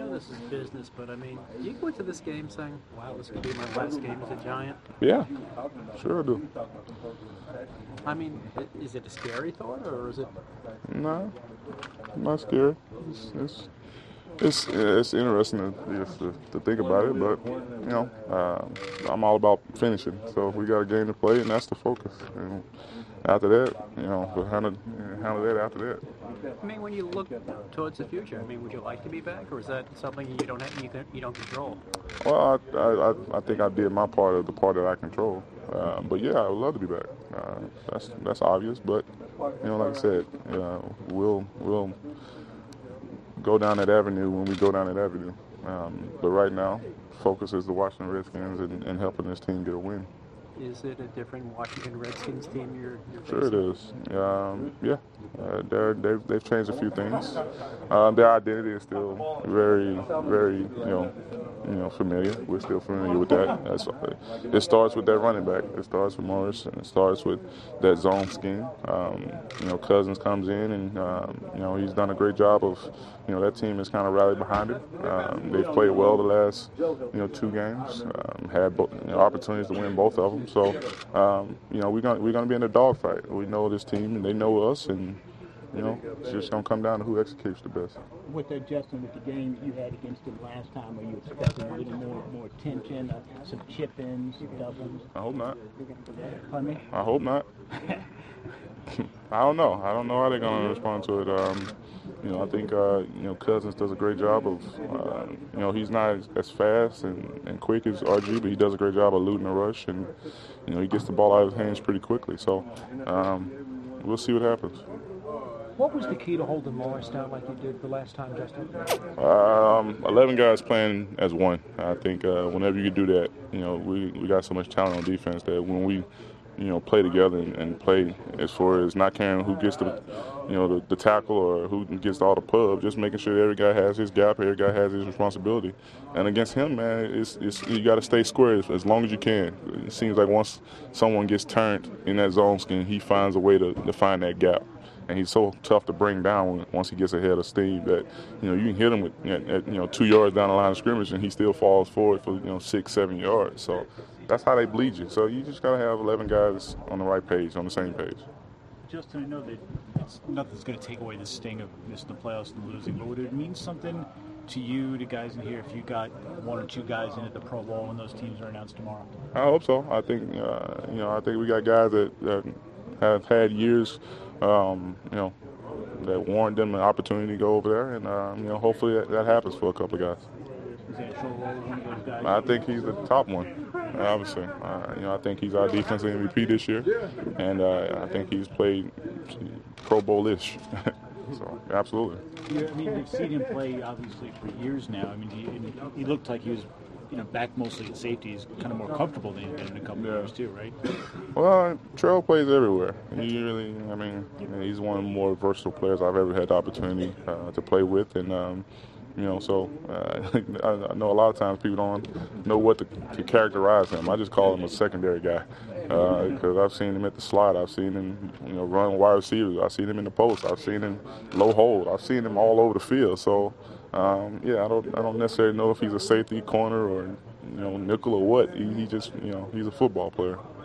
this is business, but I mean, do you go into this game saying, "Wow, this could be my last game as a Giant"? Yeah, sure do. I mean, is it a scary thought, or is it? No, I'm not scared. It's interesting to think about it, but I'm all about finishing. So we got a game to play, and that's the focus. And after that, we'll handle that after that. I mean, when you look towards the future, I mean, would you like to be back, or is that something you don't have, you don't control? Well, I think I did my part of the part that I control. But yeah, I would love to be back. That's obvious, but like I said, we'll go down that avenue when we go down that avenue. But right now, focus is the Washington Redskins and helping this team get a win. Is it a different Washington Redskins team you're Sure it facing? is. Yeah. They've changed a few things. Their identity is still very, very, familiar. We're still familiar with that. It starts with that running back. It starts with Morris, and it starts with that zone scheme. Cousins comes in, and he's done a great job of, that team has kind of rallied behind him. They've played well the last, 2 games. Had opportunities to win both of them. So, we're gonna be in a dogfight. We know this team, and they know us, and it's just gonna come down to who executes the best. With the adjustment with the game you had against them last time, are you expecting a little more tension, some chip-ins, some doubles? I hope not. Pardon me? I hope not. I don't know. I don't know how they're gonna respond to it. I think Cousins does a great job of. He's not as fast and quick as RG, but he does a great job of eluding the rush, and he gets the ball out of his hands pretty quickly. So we'll see what happens. What was the key to holding Morris down like you did the last time, Justin? 11 guys playing as one. I think whenever you do that, we got so much talent on defense that when we, play together and play as far as not caring who gets the tackle or who gets all the pub, just making sure every guy has his gap, every guy has his responsibility. And against him, man, it's you got to stay square as long as you can. It seems like once someone gets turned in that zone scheme, he finds a way to find that gap. And he's so tough to bring down once he gets ahead of steam that you can hit him at 2 yards down the line of scrimmage and he still falls forward for 6-7 yards. So that's how they bleed you. So you just gotta have 11 guys on the right page, on the same page. Justin, I know that nothing's going to take away the sting of missing the playoffs and losing, but would it mean something to you, to guys in here, if you got 1 or 2 guys in at the Pro Bowl when those teams are announced tomorrow? I hope so. I think I think we got guys that have had years. That warrant them an opportunity to go over there, and hopefully that happens for a couple of guys. Is Anshul one of those guys? I think he's the top one, obviously. I think he's our defensive MVP this year, and I think he's played Pro Bowl-ish. So, absolutely. Yeah, I mean, you've seen him play, obviously, for years now. I mean, he looked like he was back mostly at safety. He's kind of more comfortable than he's been in a couple of years, too, right? Well, Terrell plays everywhere. He's one of the more versatile players I've ever had the opportunity to play with, and I know a lot of times people don't know what to characterize him. I just call him a secondary guy because I've seen him at the slot. I've seen him, run wide receivers. I've seen him in the post. I've seen him low hold. I've seen him all over the field. So, I don't necessarily know if he's a safety, corner, or nickel or what. He just, he's a football player.